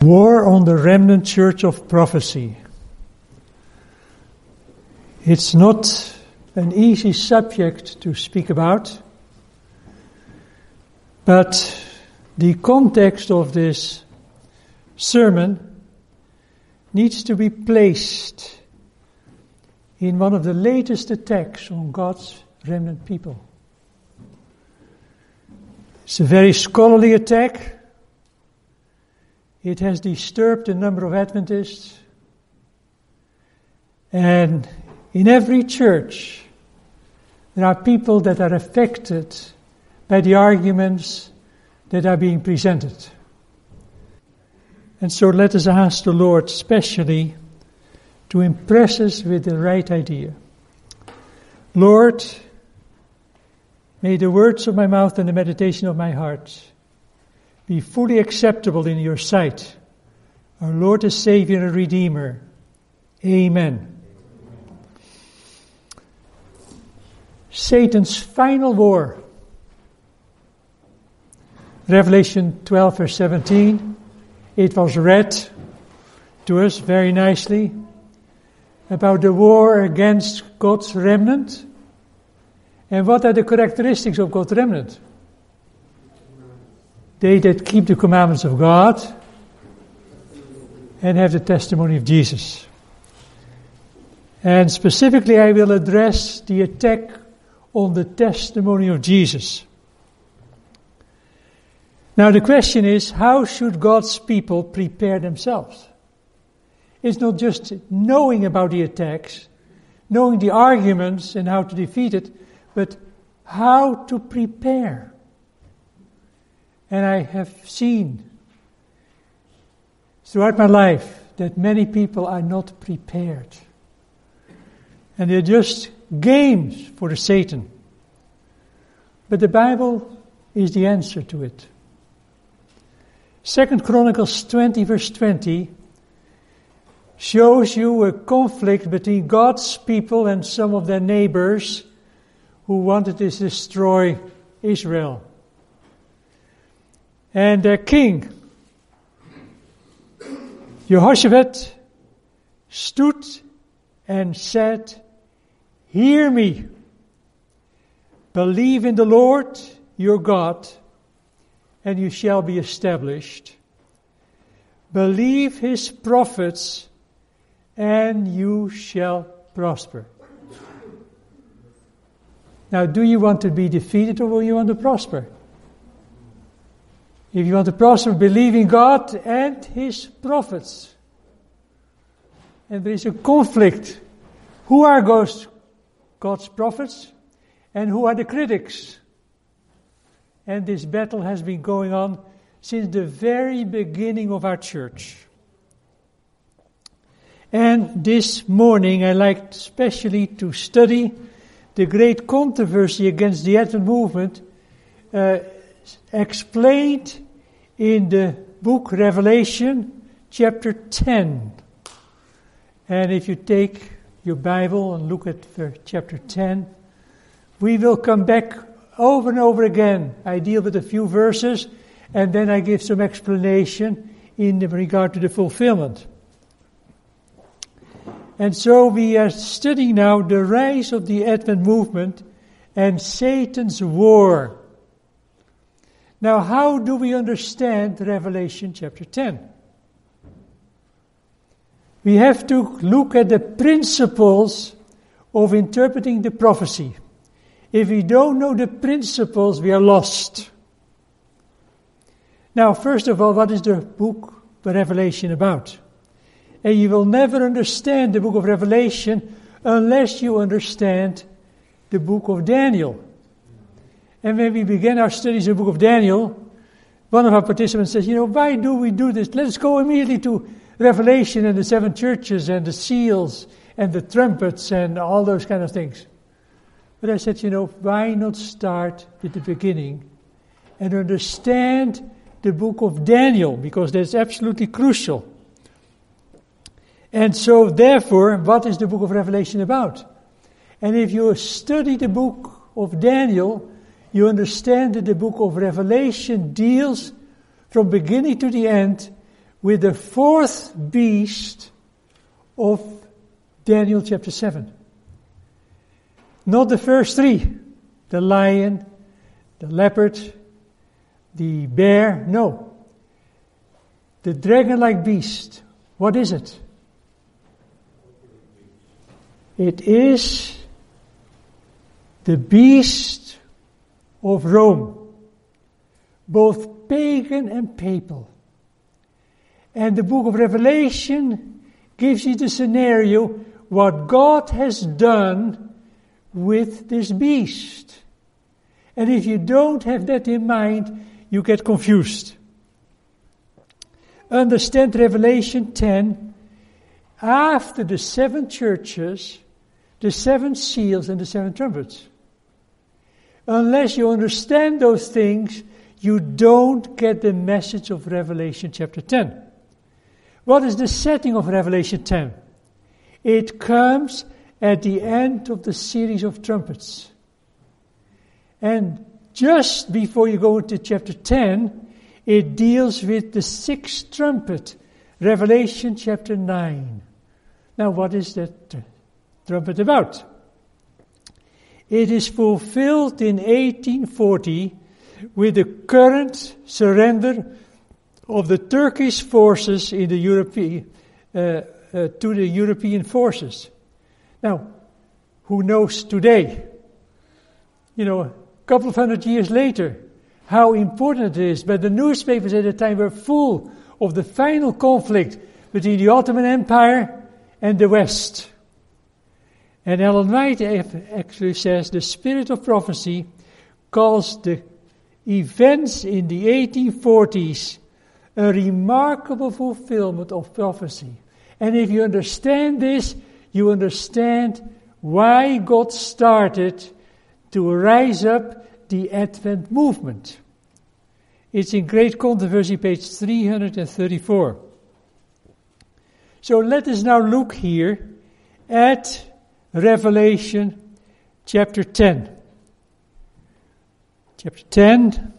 War on the remnant church of prophecy. It's not an easy subject to speak about, but the context of this sermon needs to be placed in one of the latest attacks on God's remnant people. It's a very scholarly attack. It has disturbed a number of Adventists. And in every church, there are people that are affected by the arguments that are being presented. And so let us ask the Lord specially to impress us with the right idea. Lord, may the words of my mouth and the meditation of my heart be fully acceptable in your sight, our Lord and Savior and Redeemer. Amen. Satan's final war. Revelation 12 verse 17. It was read to us very nicely about the war against God's remnant. And what are the characteristics of God's remnant? They that keep the commandments of God and have the testimony of Jesus. And specifically I will address the attack on the testimony of Jesus. Now the question is, how should God's people prepare themselves? It's not just knowing about the attacks, knowing the arguments and how to defeat it, but how to prepare. And I have seen throughout my life that many people are not prepared. And they're just games for Satan. But the Bible is the answer to it. 2 Chronicles 20 verse 20 shows you a conflict between God's people and some of their neighbors who wanted to destroy Israel. And their king, Jehoshaphat, stood and said, "Hear me, believe in the Lord your God, and you shall be established. Believe his prophets, and you shall prosper." Now, do you want to be defeated or will you want to prosper? If you want to prosper, believe in God and his prophets. And there is a conflict. Who are God's prophets and who are the critics? And this battle has been going on since the very beginning of our church. And this morning I like especially to study the great controversy against the Advent movement explained in the book Revelation chapter 10. And if you take your Bible and look at chapter 10, we will come back over and over again. I deal with a few verses and then I give some explanation in regard to the fulfillment. And so we are studying now the rise of the Advent movement and Satan's war. Now, how do we understand Revelation chapter 10? We have to look at the principles of interpreting the prophecy. If we don't know the principles, we are lost. Now, first of all, what is the book of Revelation about? And you will never understand the book of Revelation unless you understand the book of Daniel. And when we began our studies in the book of Daniel, one of our participants says, why do we do this? Let's go immediately to Revelation and the 7 churches and the seals and the trumpets and all those kind of things. But I said, why not start with the beginning and understand the book of Daniel, because that's absolutely crucial. And so, therefore, what is the book of Revelation about? And if you study the book of Daniel, you understand that the book of Revelation deals from beginning to the end with the fourth beast of Daniel chapter 7. Not the first three, the lion, the leopard, the bear, no. The dragon-like beast, what is it? It is the beast of Rome, both pagan and papal. And the book of Revelation gives you the scenario what God has done with this beast. And if you don't have that in mind, you get confused. Understand Revelation 10, after the 7 churches, the 7 seals and the 7 trumpets. Unless you understand those things, you don't get the message of Revelation chapter 10. What is the setting of Revelation 10? It comes at the end of the series of trumpets. And just before you go into chapter 10, it deals with the 6th trumpet, Revelation chapter 9. Now, what is that trumpet about? It is fulfilled in 1840 with the current surrender of the Turkish forces in the European to the European forces. Now, who knows today? A couple of 100 years later, how important it is. But the newspapers at the time were full of the final conflict between the Ottoman Empire and the West. And Ellen White actually says the spirit of prophecy calls the events in the 1840s a remarkable fulfillment of prophecy. And if you understand this, you understand why God started to rise up the Advent movement. It's in Great Controversy, page 334. So let us now look here at Revelation chapter 10. Chapter 10,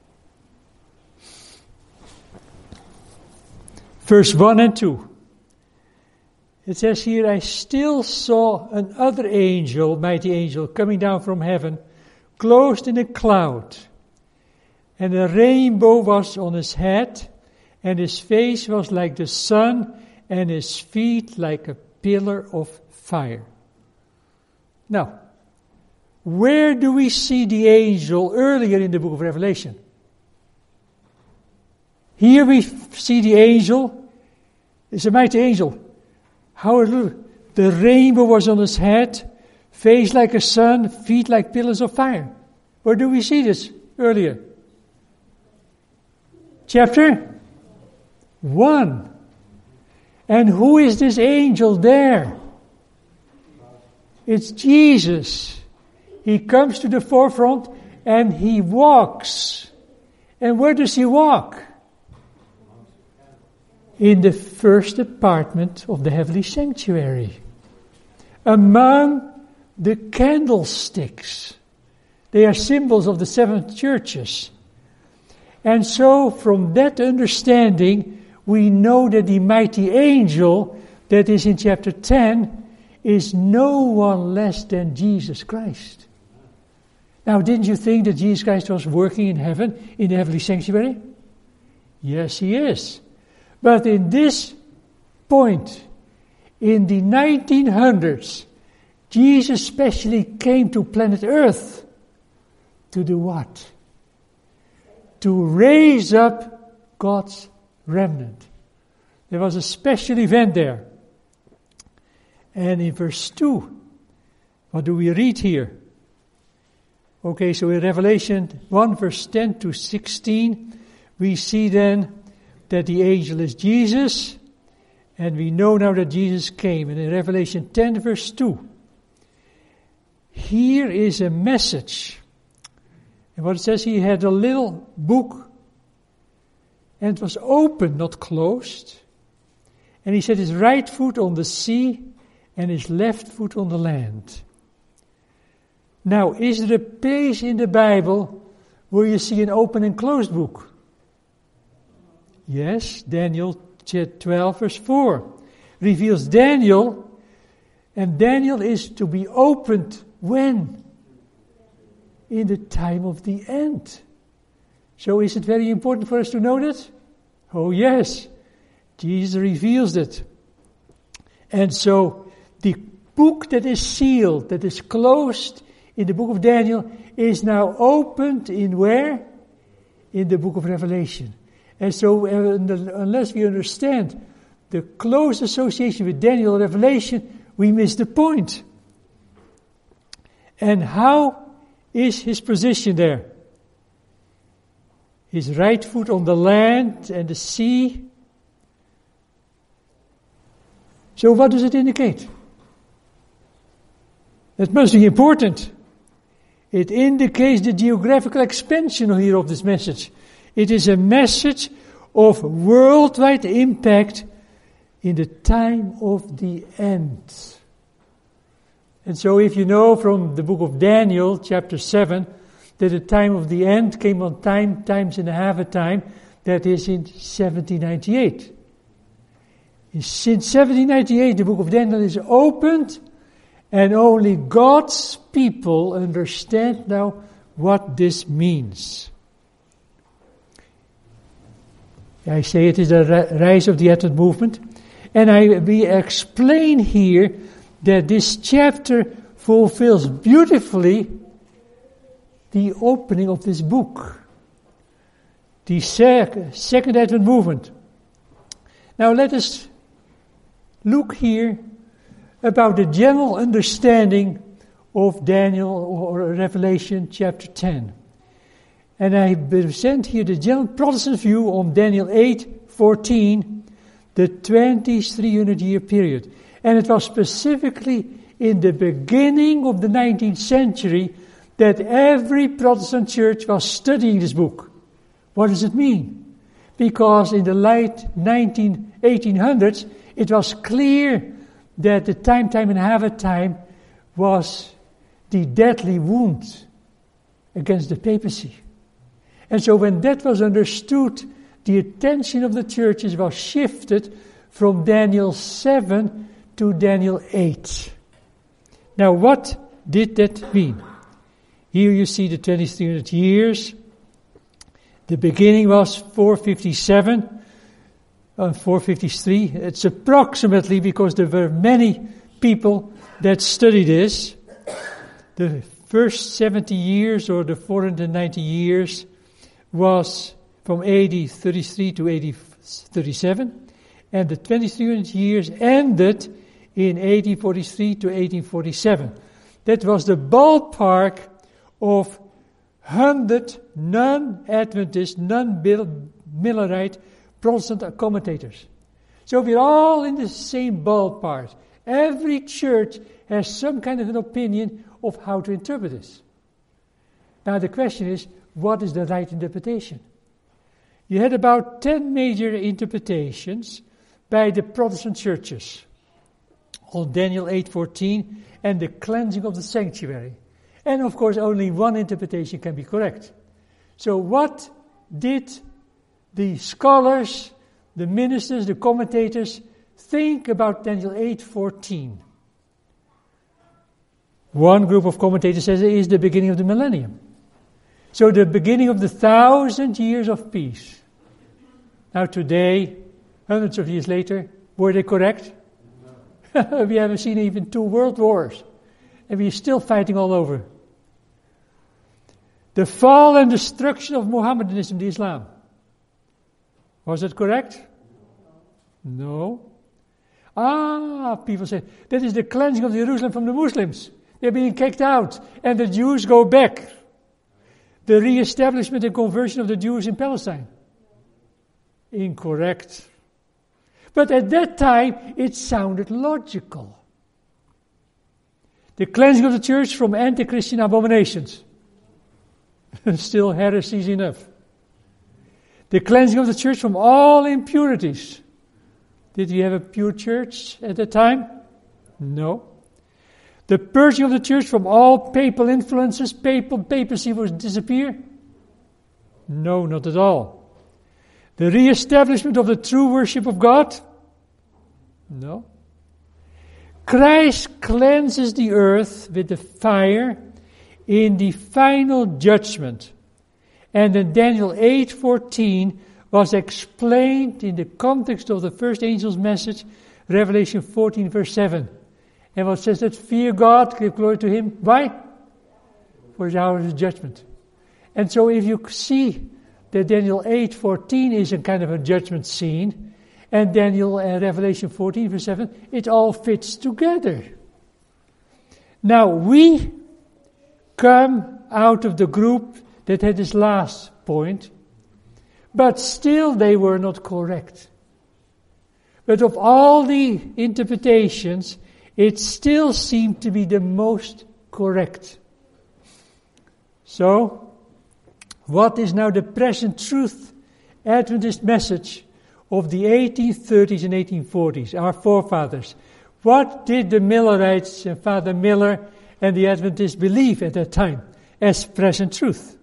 verse 1 and 2. It says here, I still saw another angel, mighty angel, coming down from heaven, clothed in a cloud. And a rainbow was on his head, and his face was like the sun, and his feet like a pillar of fire. Now, where do we see the angel earlier in the book of Revelation? Here we see the angel. It's a mighty angel. Hallelujah. The rainbow was on his head, face like a sun, feet like pillars of fire. Where do we see this earlier? Chapter 1. And who is this angel there? It's Jesus. He comes to the forefront and he walks. And where does he walk? In the first apartment of the heavenly sanctuary, among the candlesticks. They are symbols of the 7 churches. And so, from that understanding, we know that the mighty angel that is in chapter 10 is no one less than Jesus Christ. Now, didn't you think that Jesus Christ was working in heaven, in the heavenly sanctuary? Yes, he is. But in this point, in the 1900s, Jesus specially came to planet Earth to do what? To raise up God's remnant. There was a special event there. And in verse 2, what do we read here? Okay, so in Revelation 1, verse 10 to 16, we see then that the angel is Jesus, and we know now that Jesus came. And in Revelation 10, verse 2, here is a message. And what it says, he had a little book, and it was open, not closed. And he set his right foot on the sea, and his left foot on the land. Now, is there a place in the Bible where you see an open and closed book? Yes, Daniel 12 verse 4 reveals Daniel, and Daniel is to be opened when? In the time of the end. So is it very important for us to know that? Oh yes, Jesus reveals it. And so the book that is sealed, that is closed in the book of Daniel, is now opened in where? In the book of Revelation. And so unless we understand the close association with Daniel and Revelation, we miss the point. And how is his position there? His right foot on the land and the sea. So what does it indicate? That must be important. It indicates the geographical expansion here of this message. It is a message of worldwide impact in the time of the end. And so if you know from the book of Daniel, chapter 7, that the time of the end came on times and a half a time, that is in 1798. Since 1798, the book of Daniel is opened, and only God's people understand now what this means. I say it is a rise of the Advent movement, and we explain here that this chapter fulfills beautifully the opening of this book, the second Advent movement. Now let us look here about the general understanding of Daniel or Revelation chapter 10. And I present here the general Protestant view on Daniel 8:14, the 2300-year period. And it was specifically in the beginning of the 19th century that every Protestant church was studying this book. What does it mean? Because in the late 1800s, it was clear that the time and a half a time was the deadly wound against the papacy. And so when that was understood, the attention of the churches was shifted from Daniel 7 to Daniel 8. Now what did that mean? Here you see the 2300 years. The beginning was 457, 453. It's approximately, because there were many people that studied this. The first 70 years, or the 490 years, was from AD 33 to AD 37, and the 2300 years ended in 1843 to 1847. That was the ballpark of 100 non-Adventist, non-Millerite Protestant commentators. So we're all in the same ballpark. Every church has some kind of an opinion of how to interpret this. Now the question is, what is the right interpretation? You had about 10 major interpretations by the Protestant churches on Daniel 8:14 and the cleansing of the sanctuary. And of course only one interpretation can be correct. So what did the scholars, the ministers, the commentators think about Daniel 8:14? One group of commentators says it is the beginning of the millennium. So the beginning of the 1,000 years of peace. Now today, hundreds of years later, were they correct? No. We haven't seen even 2 world wars. And we're still fighting all over. The fall and destruction of Mohammedanism, the Islam. Was it correct? No. People say, that is the cleansing of Jerusalem from the Muslims. They're being kicked out, and the Jews go back. The re-establishment and conversion of the Jews in Palestine. Incorrect. But at that time, it sounded logical. The cleansing of the church from anti-Christian abominations. Still heresies enough. The cleansing of the church from all impurities. Did we have a pure church at that time? No. The purging of the church from all papal influences, papacy would disappear? No, not at all. The re-establishment of the true worship of God? No. Christ cleanses the earth with the fire in the final judgment. And then Daniel 8:14 was explained in the context of the first angel's message, Revelation 14 verse 7. And what says that? Fear God, give glory to Him. Why? For His hour is judgment. And so if you see that Daniel 8:14 is a kind of a judgment scene, and Daniel Revelation 14 verse 7, it all fits together. Now we come out of the group that had this last point, but still they were not correct. But of all the interpretations, it still seemed to be the most correct. So, what is now the present truth Adventist message of the 1830s and 1840s, our forefathers? What did the Millerites and Father Miller and the Adventists believe at that time as present truth?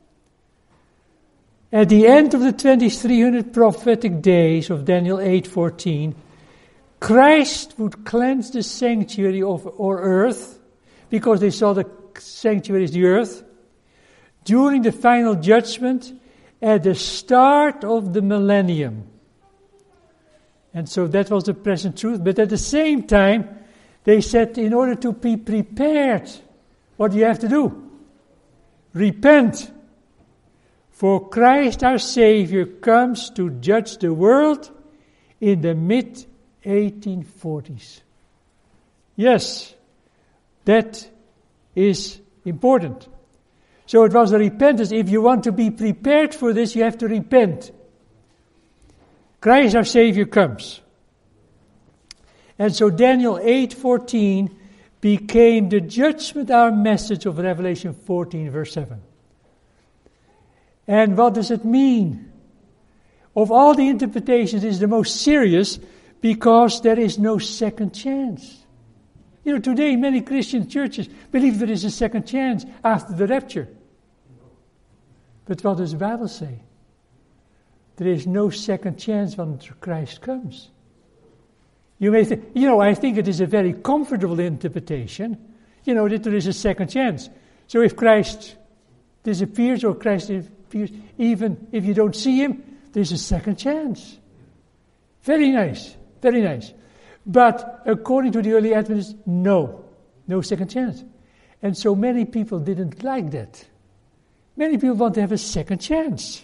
At the end of the 2300 prophetic days of Daniel 8:14, Christ would cleanse the sanctuary or earth, because they saw the sanctuary as the earth, during the final judgment at the start of the millennium. And so that was the present truth. But at the same time, they said in order to be prepared, what do you have to do? Repent. For Christ our Savior comes to judge the world in the mid-1840s. Yes, that is important. So it was a repentance. If you want to be prepared for this, you have to repent. Christ our Savior comes. And so Daniel 8:14 became the judgment hour message of Revelation 14 verse 7. And what does it mean? Of all the interpretations, it is the most serious because there is no second chance. You know, today many Christian churches believe there is a second chance after the rapture. But what does the Bible say? There is no second chance when Christ comes. You may think, I think it is a very comfortable interpretation, that there is a second chance. So if Christ disappears or Christ appears, even if you don't see Him, there's a second chance. Very nice, very nice. But according to the early Adventists, no second chance. And so many people didn't like that. Many people want to have a second chance.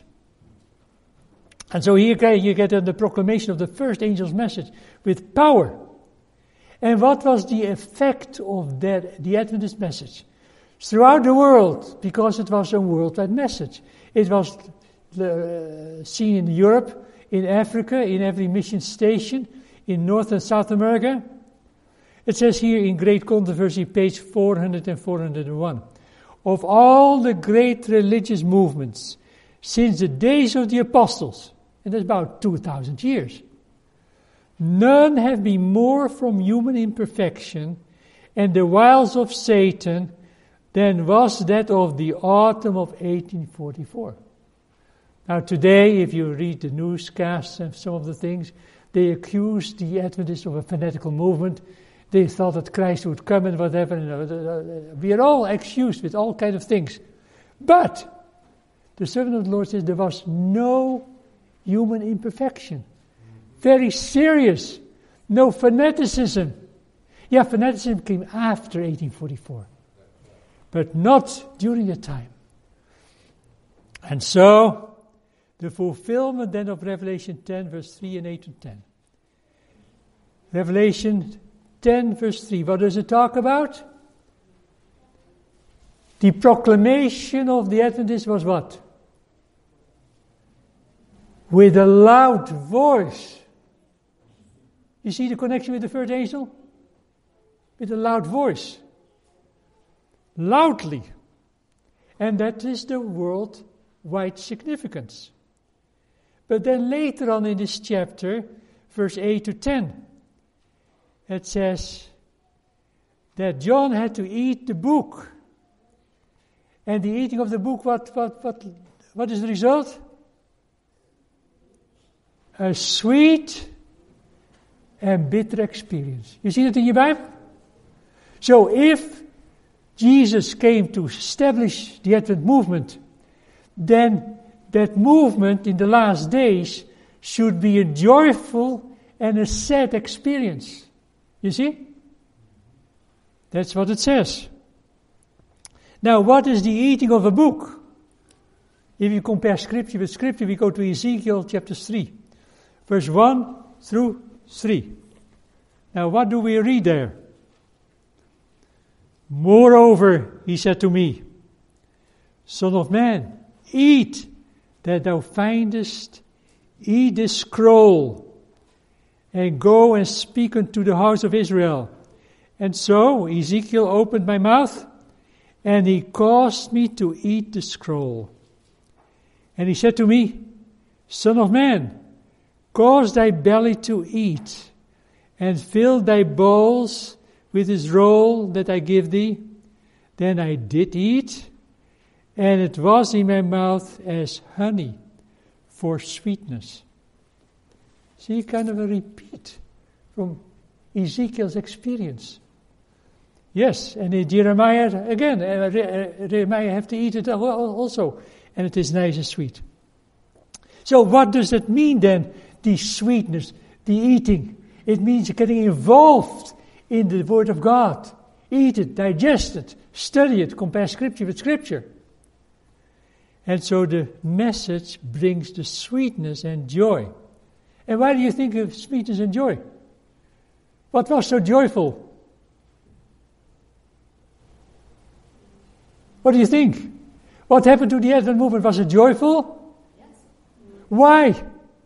And so here you get the proclamation of the first angel's message with power. And what was the effect of that, the Adventist message? Throughout the world, because it was a worldwide message. It was seen in Europe, in Africa, in every mission station, in North and South America. It says here in Great Controversy, page 400 and 401, of all the great religious movements since the days of the apostles, and that's about 2,000 years, none have been more from human imperfection and the wiles of Satan than was that of the autumn of 1844. Now today, if you read the newscasts and some of the things, they accuse the Adventists of a fanatical movement. They thought that Christ would come and whatever. We are all accused with all kinds of things. But the servant of the Lord says there was no human imperfection. Very serious. No fanaticism. Yeah, fanaticism came after 1844. But not during the time. And so, the fulfillment then of Revelation 10, verse 3 and 8 and 10. Revelation 10, verse 3. What does it talk about? The proclamation of the Adventists was what? With a loud voice. You see the connection with the first angel? With a loud voice. Loudly. And that is the worldwide significance. But then later on in this chapter, verse 8 to 10, it says that John had to eat the book. And the eating of the book, what is the result? a sweet and bitter experience. You see that in your Bible? So if Jesus came to establish the Advent movement, then that movement in the last days should be a joyful and a sad experience. You see? That's what it says. Now, what is the eating of a book? If you compare Scripture with Scripture, we go to Ezekiel chapter 3, verse 1 through 3. Now, what do we read there? Moreover, he said to me, Son of man, eat that thou findest, eat this scroll, and go and speak unto the house of Israel. And so Ezekiel opened my mouth, and he caused me to eat the scroll. And he said to me, Son of man, cause thy belly to eat, and fill thy bowls with this roll that I give thee. Then I did eat, and it was in my mouth as honey for sweetness. See, kind of a repeat from Ezekiel's experience. Yes, and in Jeremiah, again, Jeremiah have to eat it also, and it is nice and sweet. So what does that mean then, the sweetness, the eating? It means getting involved in the Word of God. Eat it, digest it, study it, compare Scripture with Scripture. And so the message brings the sweetness and joy. And why do you think of sweetness and joy? What was so joyful? What do you think? What happened to the Advent movement? Was it joyful? Yes. Why?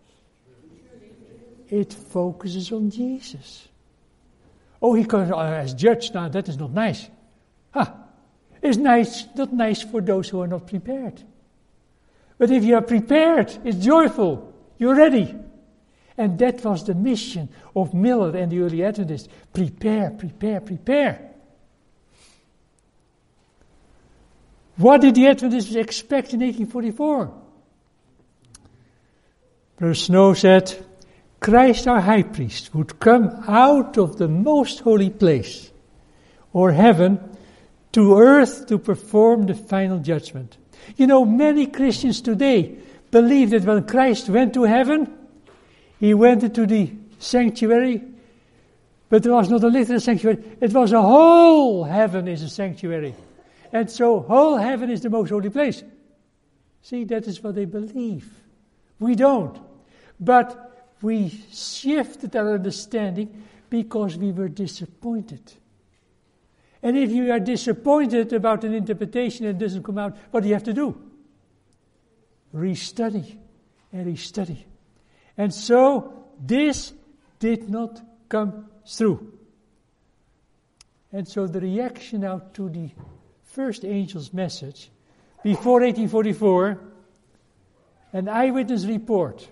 It focuses on Jesus. Oh, he comes as judge. Now, that is not nice. It's nice, not nice for those who are not prepared. But if you are prepared, it's joyful. You're ready. And that was the mission of Miller and the early Adventists. Prepare, prepare, prepare. What did the Adventists expect in 1844? Brother Snow said, Christ our high priest would come out of the most holy place, or heaven, to earth to perform the final judgment. You know, many Christians today believe that when Christ went to heaven, he went into the sanctuary, but there was not a literal sanctuary. It was a whole heaven is a sanctuary. And so whole heaven is the most holy place. See, that is what they believe. We don't. But we shifted our understanding because we were disappointed. And if you are disappointed about an interpretation and it doesn't come out, what do you have to do? Restudy and restudy. And so this did not come through. And so the reaction now to the first angel's message, before 1844, an eyewitness report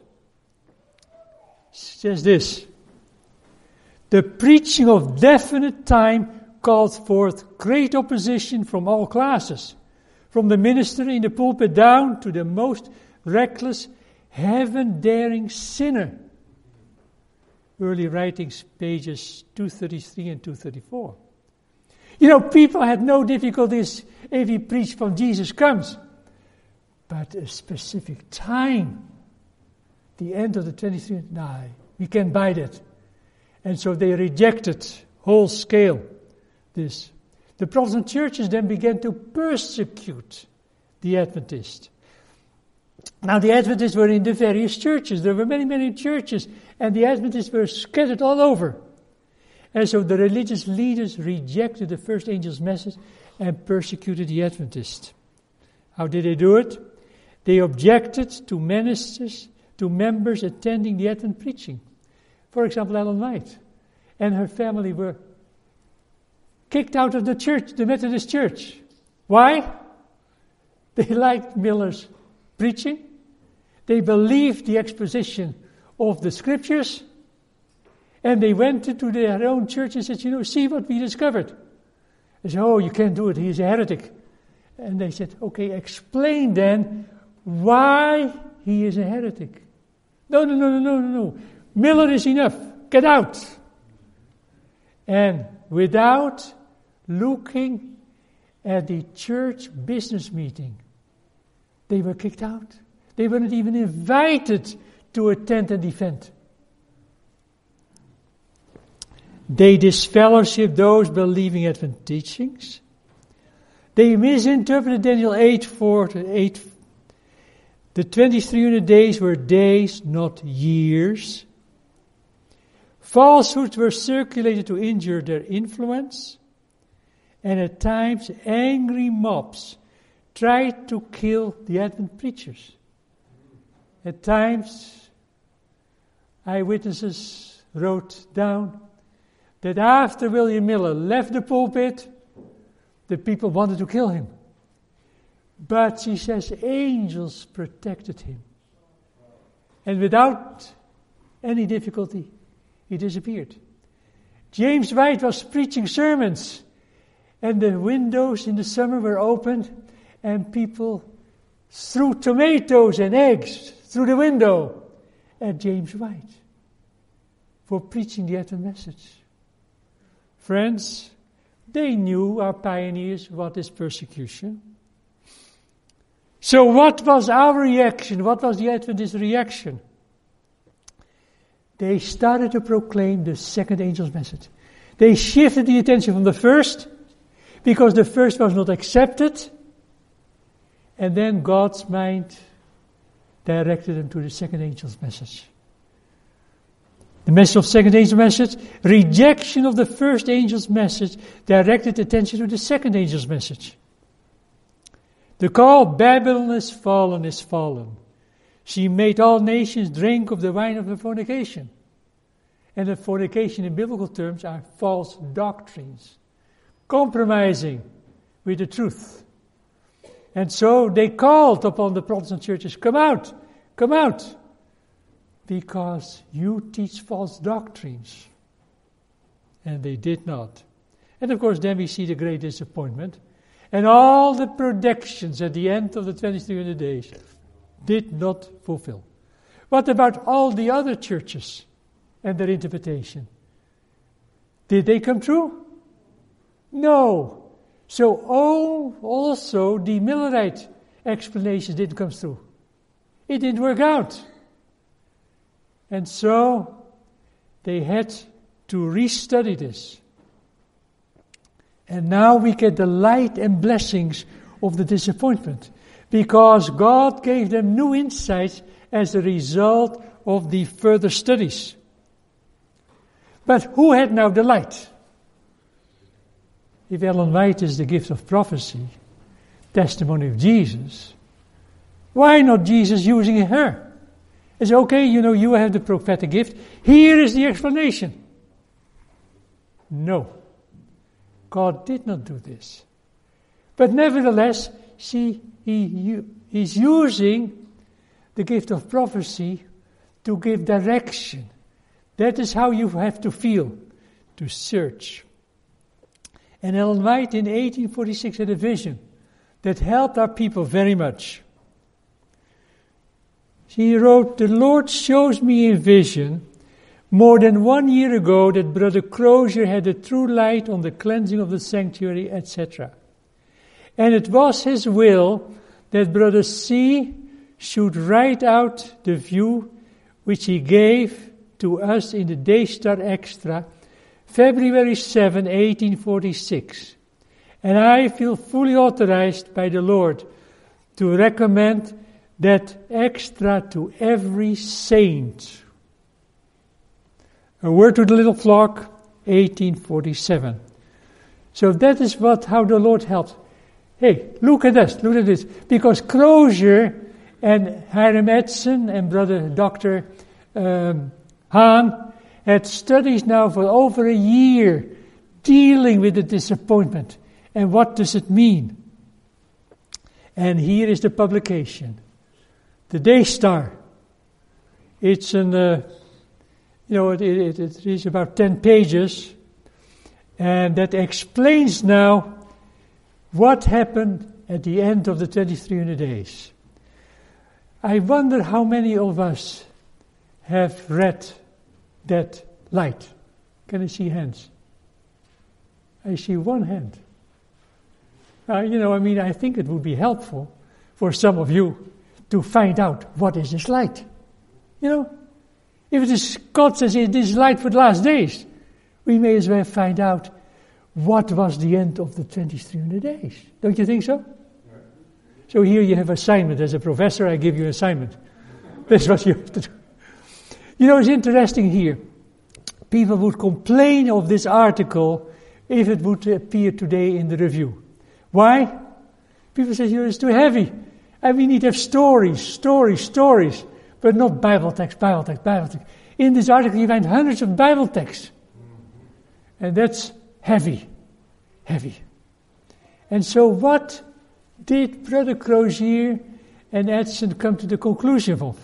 says this: the preaching of definite time called forth great opposition from all classes, from the minister in the pulpit down to the most reckless, heaven-daring sinner. Early writings, pages 233 and 234. You know, people had no difficulties if he preached from Jesus comes. But a specific time, the end of the 23rd, no, we can't buy that. And so they rejected whole scale this. The Protestant churches then began to persecute the Adventists. Now the Adventists were in the various churches. There were many, many churches, and the Adventists were scattered all over. And so the religious leaders rejected the first angel's message and persecuted the Adventists. How did they do it? They objected to ministers, to members attending the Advent preaching. For example, Ellen White and her family were kicked out of the church, the Methodist church. Why? They liked Miller's preaching. They believed the exposition of the scriptures. And they went into their own church and said, you know, see what we discovered. They said, oh, you can't do it, he's a heretic. And they said, okay, explain then why he is a heretic. No. Miller is enough. Get out. And without looking at the church business meeting, they were kicked out. They weren't even invited to attend and defend. They disfellowshipped those believing Advent teachings. They misinterpreted Daniel 8:4 to 8. The 2300 days were days, not years. Falsehoods were circulated to injure their influence. And at times, angry mobs tried to kill the Advent preachers. At times, eyewitnesses wrote down that after William Miller left the pulpit, the people wanted to kill him. But she says angels protected him. And without any difficulty, he disappeared. James White was preaching sermons, and the windows in the summer were opened, and people threw tomatoes and eggs through the window at James White for preaching the Advent message. Friends, they knew, our pioneers, what is persecution. So what was our reaction? What was the Adventist reaction? They started to proclaim the second angel's message. They shifted the attention from the first, because the first was not accepted, and then God's mind directed them to the second angel's message. The message of second angel's message, rejection of the first angel's message, directed attention to the second angel's message. The call, Babylon is fallen, is fallen. She made all nations drink of the wine of her fornication. And the fornication in biblical terms are false doctrines, compromising with the truth. And so they called upon the Protestant churches, come out, because you teach false doctrines. And they did not. And of course then we see the great disappointment. And all the predictions at the end of the 2300 days did not fulfill. What about all the other churches and their interpretation? Did they come true? No. So also the Millerite explanations didn't come through. It didn't work out. And so they had to restudy this. And now we get the light and blessings of the disappointment, because God gave them new insights as a result of the further studies. But who had now the light? If Ellen White is the gift of prophecy, testimony of Jesus, why not Jesus using her? It's okay, you have the prophetic gift. Here is the explanation. No. God did not do this. But nevertheless, he's using the gift of prophecy to give direction. That is how you have to feel, to search. And Ellen White in 1846 had a vision that helped our people very much. She wrote, "The Lord shows me in vision more than 1 year ago that Brother Crozier had a true light on the cleansing of the sanctuary, etc. And it was his will that Brother C should write out the view which he gave to us in the Daystar Extra, February 7, 1846. And I feel fully authorized by the Lord to recommend that extra to every saint." A Word to the Little Flock, 1847. So that is how the Lord helped. Hey, look at this. Because Crozier and Hiram Edson and Brother Dr. Hahn had studies now for over a year dealing with the disappointment. And what does it mean? And here is the publication. The Daystar. It's it is about 10 pages, and that explains now what happened at the end of the 2300 days. I wonder how many of us have read that light? Can I see hands? I see one hand. I think it would be helpful for some of you to find out what is this light. If it is, God says it is light for the last days, we may as well find out what was the end of the 2300 days. Don't you think so? Right. So here you have assignment. As a professor, I give you assignment. That's what you have to do. It's interesting here. People would complain of this article if it would appear today in the review. Why? People say, it's too heavy. And we need to have stories, but not Bible text. In this article you find hundreds of Bible texts. And that's heavy. And so what did Brother Crozier and Edson come to the conclusion of?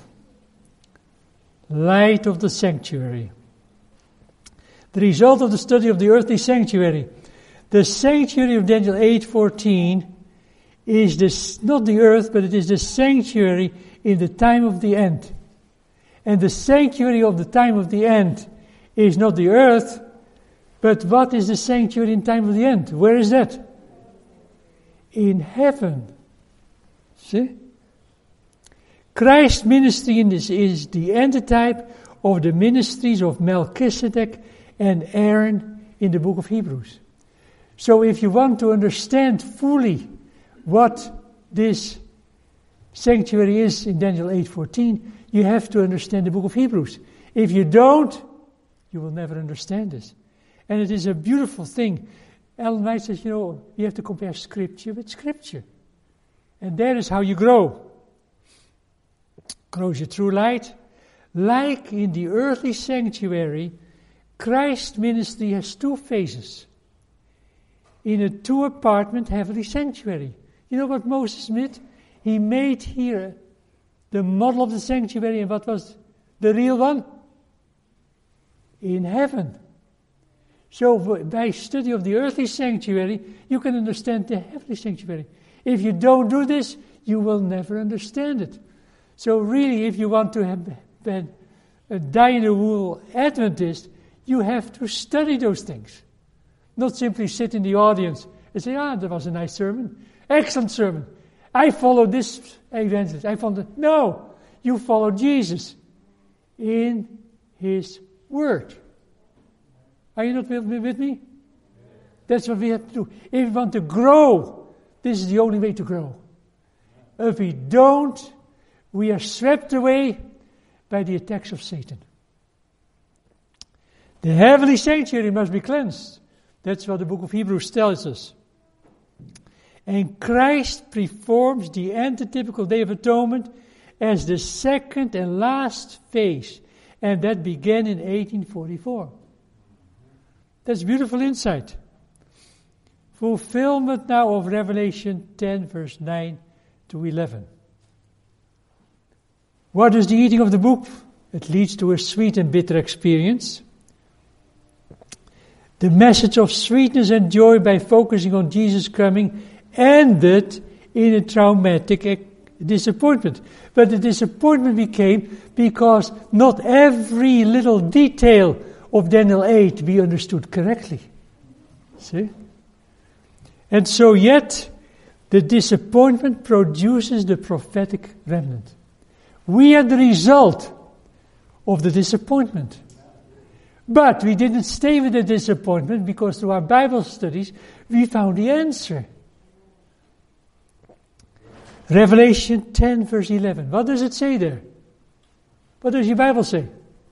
Light of the sanctuary. The result of the study of the earthly sanctuary. The sanctuary of Daniel 8:14 is not the earth, but it is the sanctuary in the time of the end. And the sanctuary of the time of the end is not the earth, but what is the sanctuary in time of the end? Where is that? In heaven. See? Christ's ministry in this is the antitype of the ministries of Melchizedek and Aaron in the book of Hebrews. So if you want to understand fully what this sanctuary is in Daniel 8:14, you have to understand the book of Hebrews. If you don't, you will never understand this. And it is a beautiful thing. Ellen White says, you have to compare Scripture with Scripture. And that is how you grow. Grows your true light. Like in the earthly sanctuary, Christ's ministry has two phases. In a two-apartment heavenly sanctuary. You know what Moses did? He made here the model of the sanctuary, and what was the real one? In heaven. So by study of the earthly sanctuary, you can understand the heavenly sanctuary. If you don't do this, you will never understand it. So really, if you want to have a die-in-the-wool Adventist, you have to study those things. Not simply sit in the audience and say, that was a nice sermon. Excellent sermon. I followed this evangelist. No, you follow Jesus in His Word. Are you not with me? That's what we have to do. If we want to grow, this is the only way to grow. If we don't, we are swept away by the attacks of Satan. The heavenly sanctuary must be cleansed. That's what the book of Hebrews tells us. And Christ performs the antitypical Day of Atonement as the second and last phase. And that began in 1844. That's beautiful insight. Fulfillment now of Revelation 10, verse 9 to 11. What is the eating of the book? It leads to a sweet and bitter experience. The message of sweetness and joy by focusing on Jesus coming ended in a traumatic disappointment. But the disappointment became because not every little detail of Daniel 8 we understood correctly. See? And so yet, the disappointment produces the prophetic remnant. We are the result of the disappointment. But we didn't stay with the disappointment because through our Bible studies, we found the answer. Revelation 10, verse 11. What does it say there? What does your Bible say?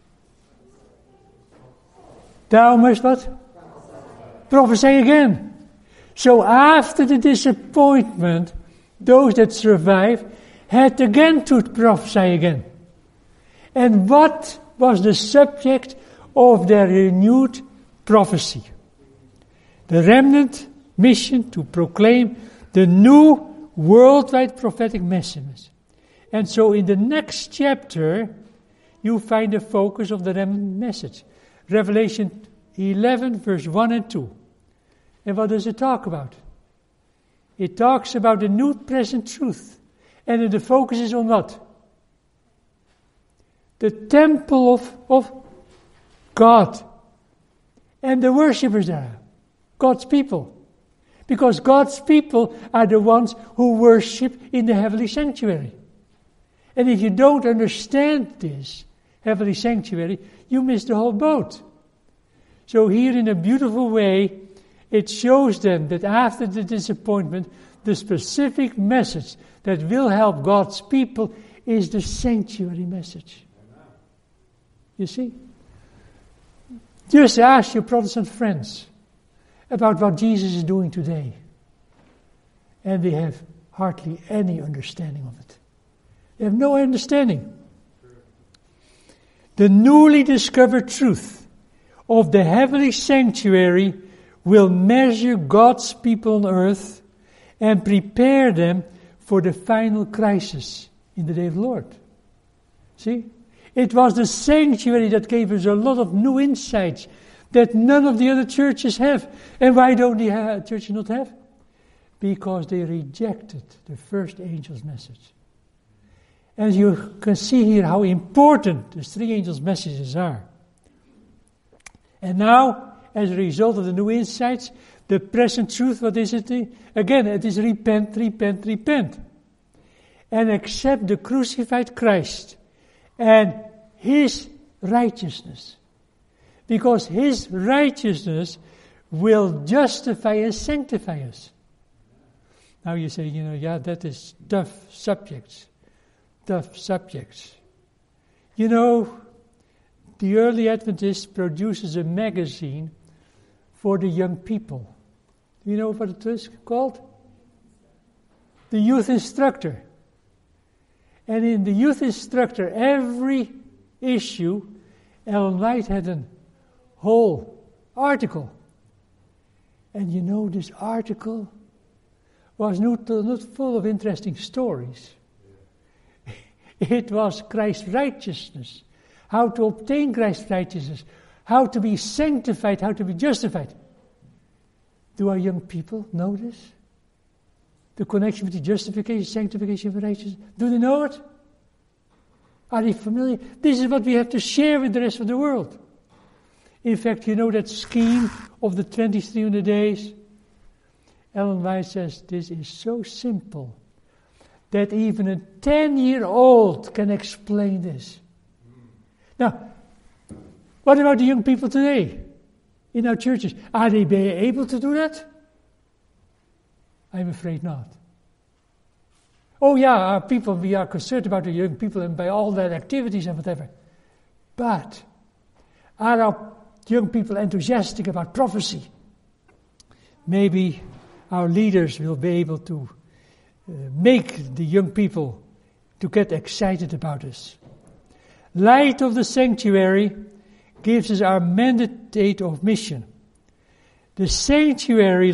Thou must what? Prophesy again. So after the disappointment, those that survived had again to prophesy again. And what was the subject of their renewed prophecy? The remnant mission to proclaim the new worldwide prophetic message. And so in the next chapter, you find the focus of the remnant message. Revelation 11, verse 1 and 2. And what does it talk about? It talks about the new present truth. And the focus is on what? the temple of God. And the worshippers there, God's people. Because God's people are the ones who worship in the heavenly sanctuary. And if you don't understand this heavenly sanctuary, you miss the whole boat. So here in a beautiful way, it shows them that after the disappointment, the specific message that will help God's people is the sanctuary message. You see? Just ask your Protestant friends about what Jesus is doing today. And they have hardly any understanding of it. They have no understanding. The newly discovered truth of the heavenly sanctuary will measure God's people on earth and prepare them for the final crisis in the day of the Lord. See? It was the sanctuary that gave us a lot of new insights that none of the other churches have. And why don't the churches not have? Because they rejected the first angel's message. And you can see here how important the three angels' messages are. And now, as a result of the new insights, the present truth, what is it? Again, it is repent, repent, repent. And accept the crucified Christ and His righteousness. Because His righteousness will justify and sanctify us. Now you say, that is tough subjects. Tough subjects. The Early Adventist produces a magazine for the young people. Do you know what it is called? The Youth Instructor. And in the Youth Instructor, every issue, Ellen White had a whole article. And this article was not full of interesting stories. It was Christ's righteousness. How to obtain Christ's righteousness. How to be sanctified. How to be justified. Do our young people know this? The connection between justification, sanctification, and righteousness. Do they know it? Are they familiar? This is what we have to share with the rest of the world. In fact, that scheme of the 2300 days? Ellen White says this is so simple that even a 10-year-old can explain this. Now, what about the young people today in our churches? Are they able to do that? I'm afraid not. Oh yeah, our people, we are concerned about the young people and by all their activities and whatever. But are our young people enthusiastic about prophecy? Maybe our leaders will be able to make the young people to get excited about us. Light of the sanctuary gives us our mandate of mission. The sanctuary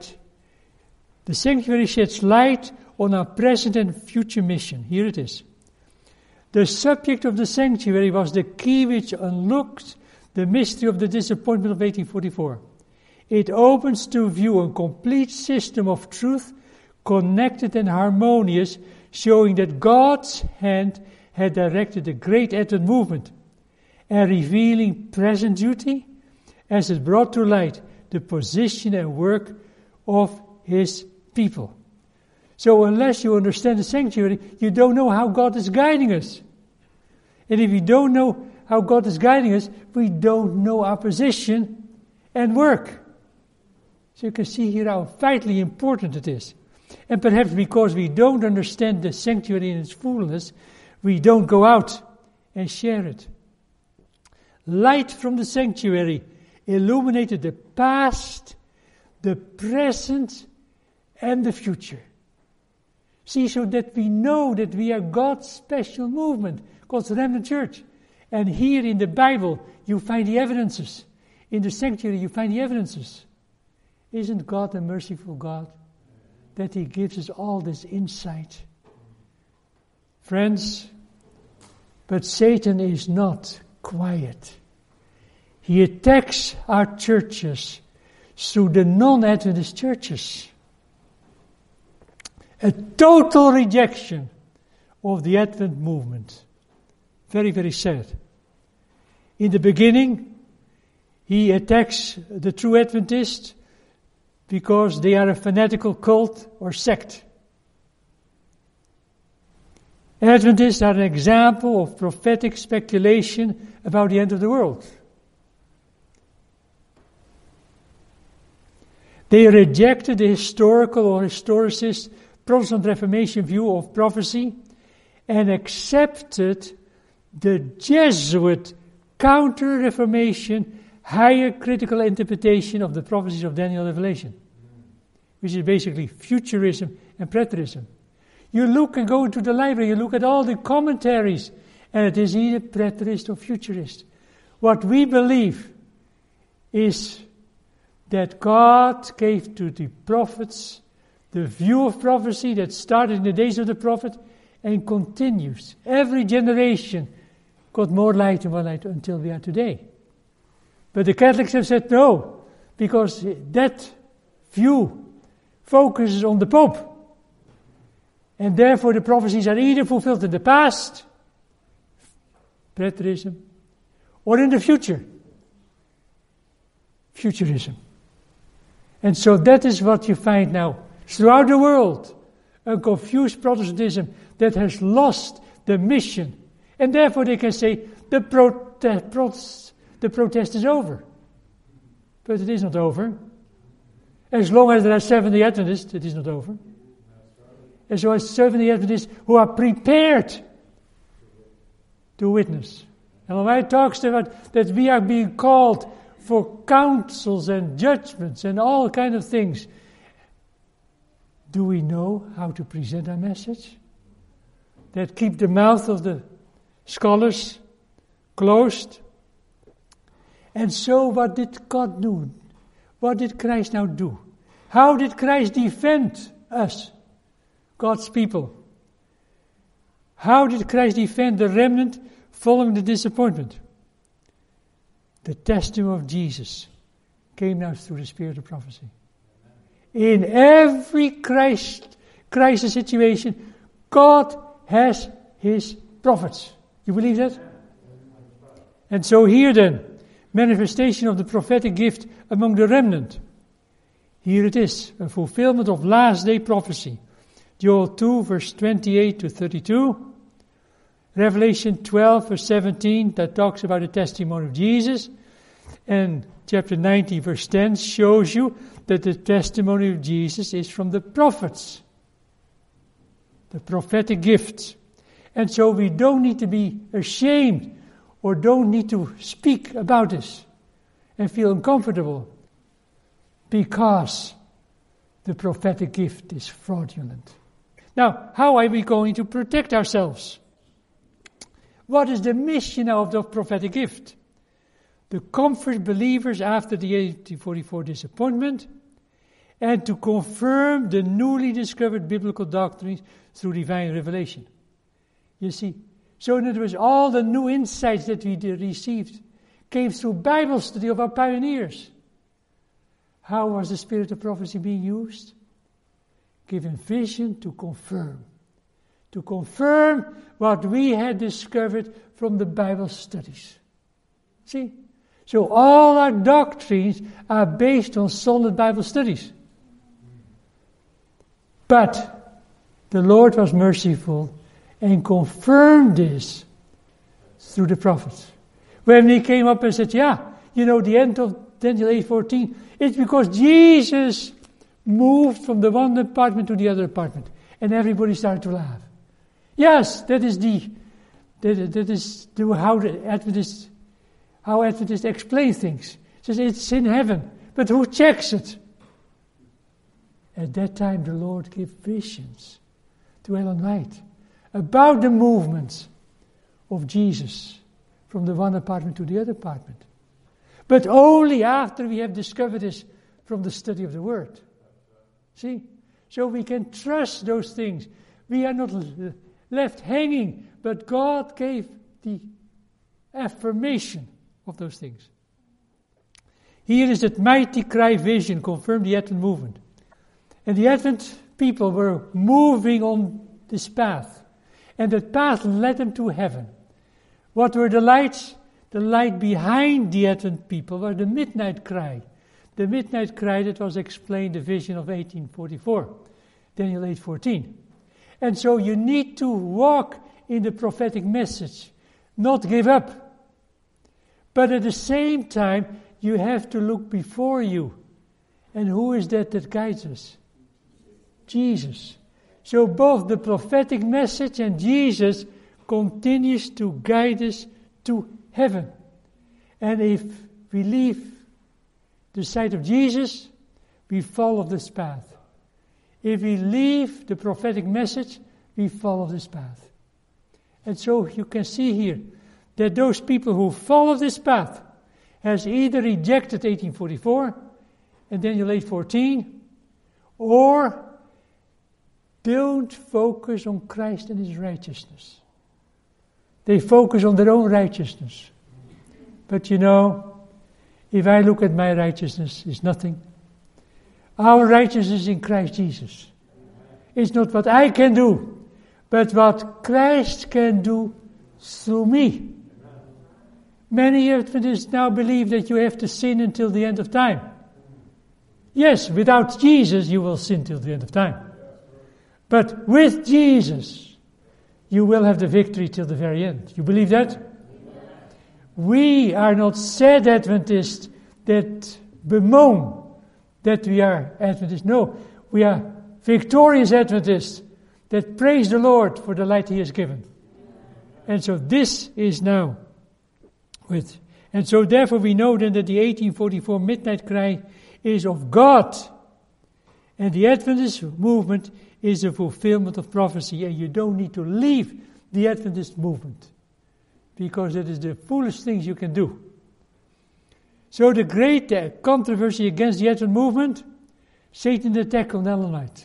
sheds light on our present and future mission. Here it is. The subject of the sanctuary was the key which unlocked the mystery of the disappointment of 1844. It opens to view a complete system of truth, connected and harmonious, showing that God's hand had directed the great Advent movement, and revealing present duty as it brought to light the position and work of His people. So unless you understand the sanctuary, you don't know how God is guiding us. And if you don't know how God is guiding us, we don't know our position and work. So you can see here how vitally important it is. And perhaps because we don't understand the sanctuary in its fullness, we don't go out and share it. Light from the sanctuary illuminated the past, the present, and the future. See, so that we know that we are God's special movement, God's remnant church. And here in the Bible, you find the evidences. In the sanctuary, you find the evidences. Isn't God a merciful God? That He gives us all this insight. Friends, but Satan is not quiet. He attacks our churches through the non-Adventist churches. A total rejection of the Advent movement. very, very sad. In the beginning, he attacks the true Adventists because they are a fanatical cult or sect. Adventists are an example of prophetic speculation about the end of the world. They rejected the historical or historicist Protestant Reformation view of prophecy and accepted the Jesuit counter-Reformation higher critical interpretation of the prophecies of Daniel and Revelation, which is basically futurism and preterism. You look and go into the library, you look at all the commentaries, and it is either preterist or futurist. What we believe is that God gave to the prophets the view of prophecy that started in the days of the prophet and continues. Every generation got more light and more light until we are today. But the Catholics have said no, because that view focuses on the Pope. And therefore the prophecies are either fulfilled in the past, preterism, or in the future, futurism. And so that is what you find now throughout the world, a confused Protestantism that has lost the mission. And therefore they can say the protest is over. But it is not over. As long as there are 70 Adventists, it is not over. And so as 70 Adventists who are prepared to witness. And when I talk about that we are being called for counsels and judgments and all kind of things, do we know how to present our message? That keep the mouth of the scholars closed. And so what did God do? What did Christ now do? How did Christ defend us, God's people? How did Christ defend the remnant following the disappointment? The testimony of Jesus came now through the spirit of prophecy. In every crisis situation, God has His prophets. You believe that? And so here then, manifestation of the prophetic gift among the remnant. Here it is, a fulfillment of last day prophecy. Joel 2 verse 28 to 32. Revelation 12 verse 17 that talks about the testimony of Jesus. And chapter 19 verse 10 shows you that the testimony of Jesus is from the prophets. The prophetic gifts. And so we don't need to be ashamed or don't need to speak about this and feel uncomfortable because the prophetic gift is fraudulent. Now, how are we going to protect ourselves? What is the mission of the prophetic gift? To comfort believers after the 1844 disappointment and to confirm the newly discovered biblical doctrines through divine revelation. You see, so in other words, all the new insights that we received came through Bible study of our pioneers. How was the spirit of prophecy being used? Given vision to confirm what we had discovered from the Bible studies. See? So all our doctrines are based on solid Bible studies. But the Lord was merciful and confirmed this through the prophets. When he came up and said, the end of Daniel 8:14, it's because Jesus moved from the one apartment to the other apartment. And everybody started to laugh. Yes, that is how Adventists explain things. It says it's in heaven, but who checks it? At that time the Lord gave visions to Ellen White about the movements of Jesus from the one apartment to the other apartment. But only after we have discovered this from the study of the Word. See? So we can trust those things. We are not left hanging, but God gave the affirmation of those things. Here is that mighty cry vision confirmed the Advent movement. And the Advent people were moving on this path. And that path led them to heaven. What were the lights? The light behind the Advent people were the midnight cry. The midnight cry that was explained, the vision of 1844, Daniel 8:14. And so you need to walk in the prophetic message, not give up. But at the same time, you have to look before you. And who is that guides us? Jesus. So both the prophetic message and Jesus continues to guide us to heaven. And if we leave the sight of Jesus, we follow this path. If we leave the prophetic message, we follow this path. And so you can see here that those people who follow this path has either rejected 1844 and Daniel 8:14, or don't focus on Christ and his righteousness. They focus on their own righteousness. But if I look at my righteousness, it's nothing. Our righteousness in Christ Jesus. It's not what I can do, but what Christ can do through me. Many Adventists now believe that you have to sin until the end of time. Yes, without Jesus you will sin till the end of time. But with Jesus, you will have the victory till the very end. You believe that? We are not sad Adventists that bemoan that we are Adventists. No, we are victorious Adventists that praise the Lord for the light he has given. And so this is now with. And so therefore we know then that the 1844 midnight cry is of God. And the Adventist movement is a fulfillment of prophecy. And you don't need to leave the Adventist movement, because that is the foolish things you can do. So the great controversy against the Advent movement, Satan's attack on Ellen White.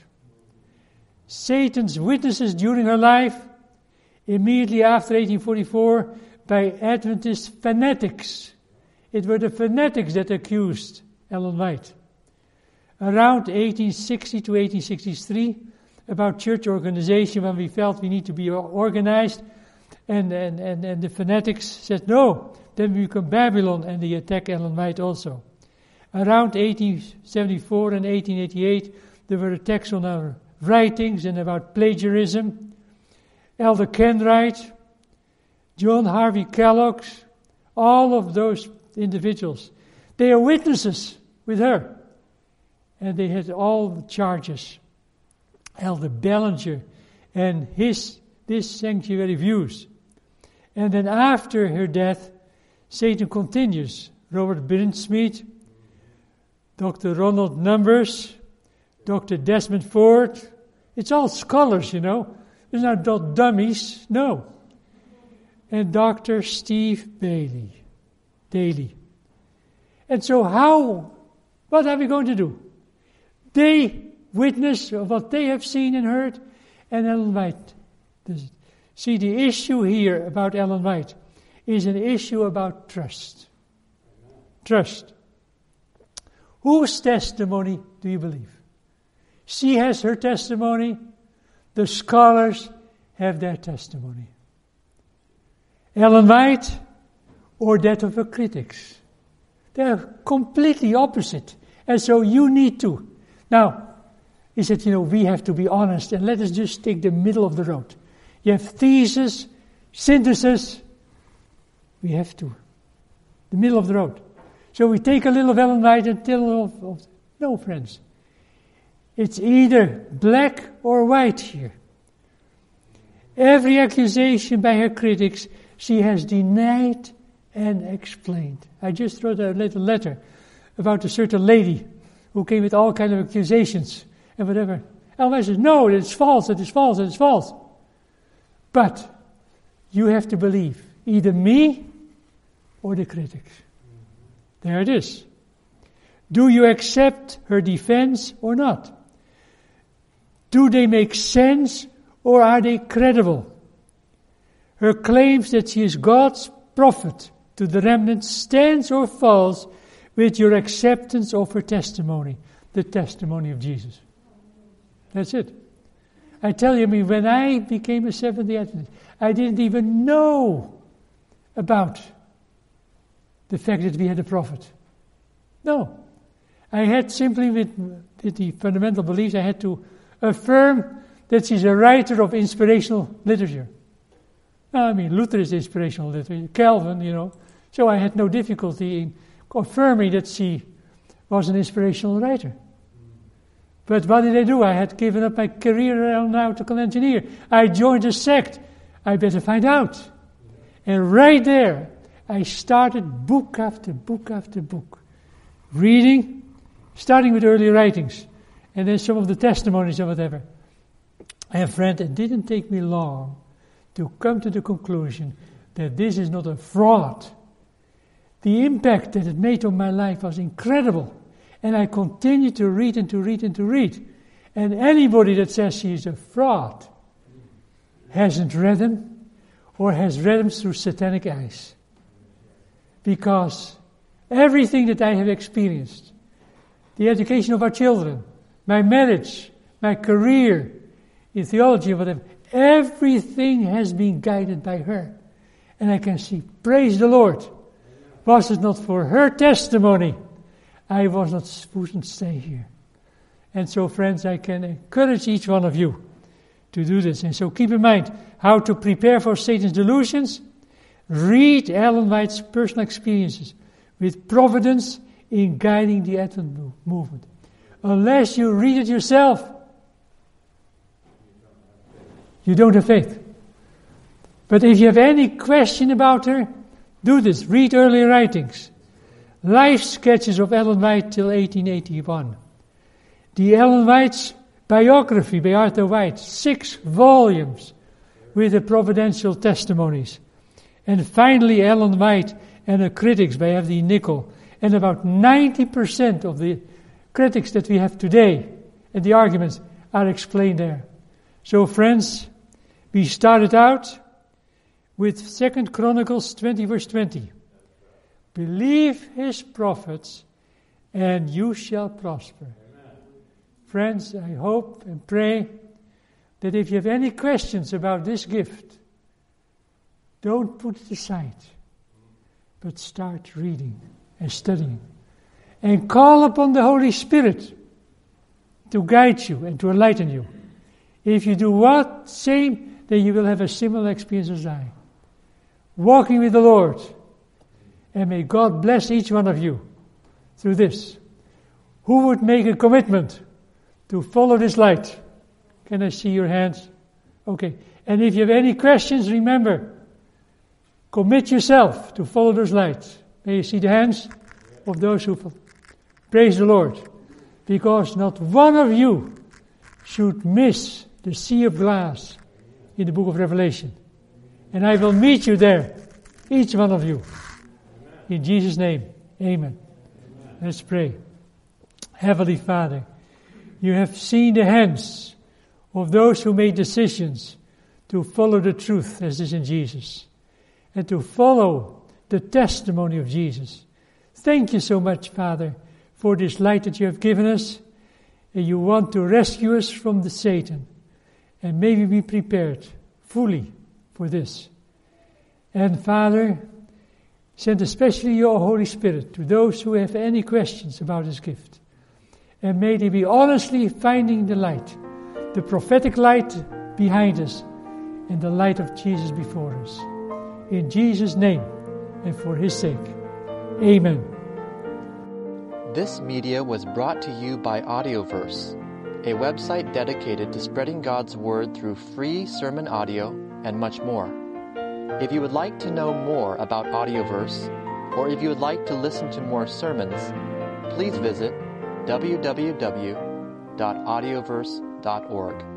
Satan's witnesses during her life, immediately after 1844, by Adventist fanatics. It were the fanatics that accused Ellen White. Around 1860 to 1863, about church organization, when we felt we need to be organized, and the fanatics said no, then we become Babylon, and they attack Ellen White also. Around 1874 and 1888, there were attacks on our writings and about plagiarism. Elder Kenwright, John Harvey Kellogg, all of those individuals, they are witnesses with her. And they had all the charges. Elder Bellinger and this sanctuary views. And then after her death, Satan continues. Robert Brinsmead, Dr. Ronald Numbers, Dr. Desmond Ford. It's all scholars, It's not dummies, no. And Dr. Steve Daly. And so what are we going to do? They witness of what they have seen and heard, and Ellen White does it. See, the issue here about Ellen White is an issue about trust. Trust. Whose testimony do you believe? She has her testimony. The scholars have their testimony. Ellen White or that of her critics. They're completely opposite. And so you need to. Now, he said, we have to be honest, and let us just take the middle of the road. You have thesis, synthesis. We have to. The middle of the road. So we take a little of Ellen White and tell of no, friends. It's either black or white here. Every accusation by her critics, she has denied and explained. I just wrote a little letter about a certain lady who came with all kinds of accusations and whatever. Ellen White says, no, it's false, it is false, it is false. But you have to believe either me or the critics. There it is. Do you accept her defense or not? Do they make sense or are they credible? Her claims that she is God's prophet to the remnant stands or falls with your acceptance of her testimony, the testimony of Jesus. That's it. I tell you, when I became a Seventh-day Adventist, I didn't even know about the fact that we had a prophet. No. I had simply, with the fundamental beliefs, I had to affirm that she's a writer of inspirational literature. I mean, Luther is inspirational literature, Calvin, So I had no difficulty in affirming that she was an inspirational writer. But what did I do? I had given up my career as an aeronautical engineer. I joined a sect. I better find out. And right there, I started book after book after book, reading, starting with early writings, and then some of the testimonies or whatever. And friend, it didn't take me long to come to the conclusion that this is not a fraud. The impact that it made on my life was incredible. And I continued to read and to read and to read. And anybody that says he is a fraud hasn't read him or has read him through satanic eyes. Because everything that I have experienced, the education of our children, my marriage, my career in theology or whatever, everything has been guided by her. And I can see, praise the Lord. Was it not for her testimony, I wouldn't stay here. And so, friends, I can encourage each one of you to do this. And so keep in mind how to prepare for Satan's delusions. Read Ellen White's personal experiences with providence in guiding the Advent movement. Unless you read it yourself, you don't have faith. But if you have any question about her, do this. Read early writings. Life sketches of Ellen White till 1881. The Ellen White's biography by Arthur White, 6 volumes with the providential testimonies. And finally, Ellen White and her critics by F.D. Nichol. And about 90% of the critics that we have today and the arguments are explained there. So, friends, we started out with 2 Chronicles 20, verse 20. Believe his prophets, and you shall prosper. Amen. Friends, I hope and pray that if you have any questions about this gift, don't put it aside, but start reading and studying. And call upon the Holy Spirit to guide you and to enlighten you. If you do what? Same, then you will have a similar experience as I. Walking with the Lord. And may God bless each one of you through this. Who would make a commitment to follow this light? Can I see your hands? Okay. And if you have any questions, remember, commit yourself to follow those lights. May you see the hands of those who praise the Lord. Because not one of you should miss the sea of glass in the book of Revelation. And I will meet you there, each one of you. In Jesus' name, amen. Let's pray. Heavenly Father, you have seen the hands of those who made decisions to follow the truth as is in Jesus and to follow the testimony of Jesus. Thank you so much, Father, for this light that you have given us, and you want to rescue us from the Satan. And may we be prepared fully for this. And Father, send especially your Holy Spirit to those who have any questions about this gift. And may they be honestly finding the light, the prophetic light behind us, and the light of Jesus before us. In Jesus' name and for his sake. Amen. This media was brought to you by Audioverse, a website dedicated to spreading God's Word through free sermon audio and much more. If you would like to know more about Audioverse, or if you would like to listen to more sermons, please visit www.audioverse.org.